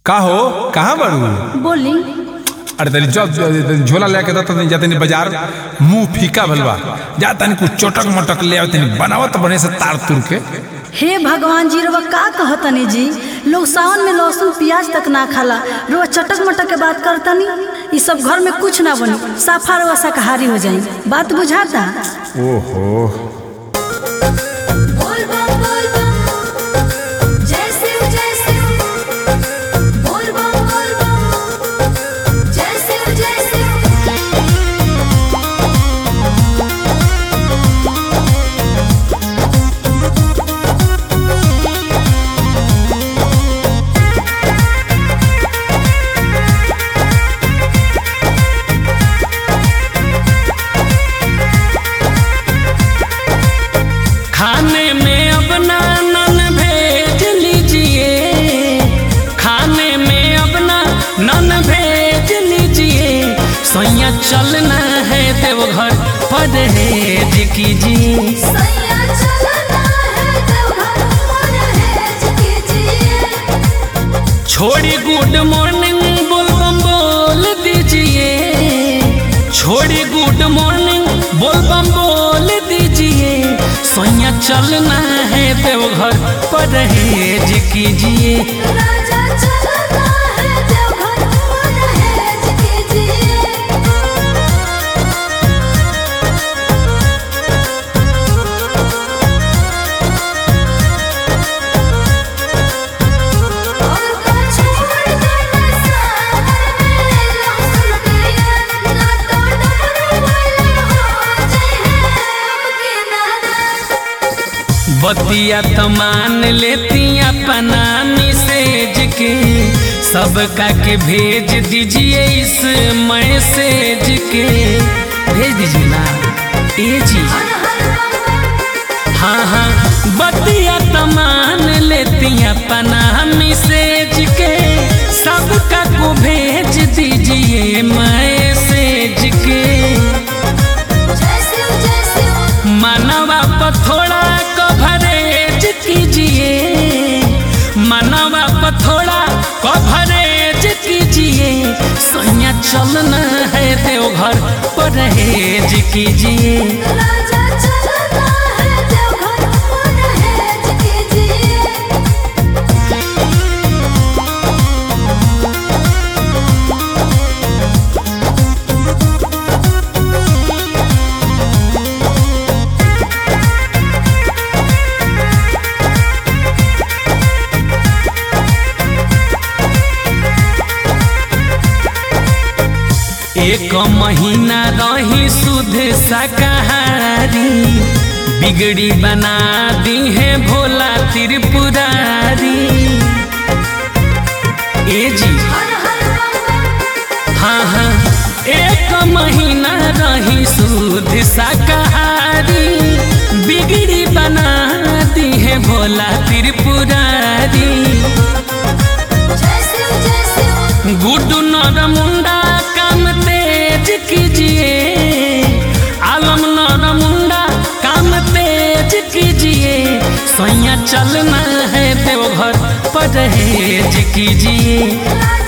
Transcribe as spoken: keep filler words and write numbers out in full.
का हो कहाँ बड़ू? बोली। अरे तनी जब झोला लेके तो तनी जाते नहीं बाजार मुंह फीका भलवा जा तनी कुछ चटक मटक ले आवत नहीं बनावत बने से तार तुर के। हे भगवान जी रवा का कहतनी जी, लोग सावन में लहसुन प्याज तक ना खाला, रवा चटक मटक के बात करतनी। ये सब घर में कुछ ना बनी, साफा रवा शाकाहारी हो जाई, बात बुझाता। ओहो खाने में अब ना नन भेज लीजिए, खाने में अब ना नन भेज लीजिए, सैया चलना है देवघर परहेज कीजिए। छोड़ी गुड मॉर्निंग बोल बम बोल दीजिए, छोड़ी गुड मॉर्निंग बोल बम बोल दीजिए, सैया चलना है देवघर परहेज कीजिए। बतिया तो मान लेती अपना मैसेज के, सबका के भेज दीजिए इस मैसेज के, भेज दीजिए ना ए जी। हाँ हाँ बतिया तो मान लेती अपना मैसेज के, सबका को भेज दीजिए मैसेज के। मनवा पर थोड़ा कवरेज कीजिए, मनवा पर थोड़ा कवरेज कीजिए, सैया चलना है देवघर परहेज कीजिए। एक महीना रही शुद्ध शाकाहारी, बिगड़ी बना दी है भोला त्रिपुरारी ए जी। हाँ हाँ एक महीना रही शुद्ध शाकाहारी, बिगड़ी बना दी है भोला त्रिपुरारी। गुड्डू नर मुंडा काम तेज कीजिए, आलम नर मुंडा काम तेज कीजिए, सैया चलना है देवघर परहेज कीजिए।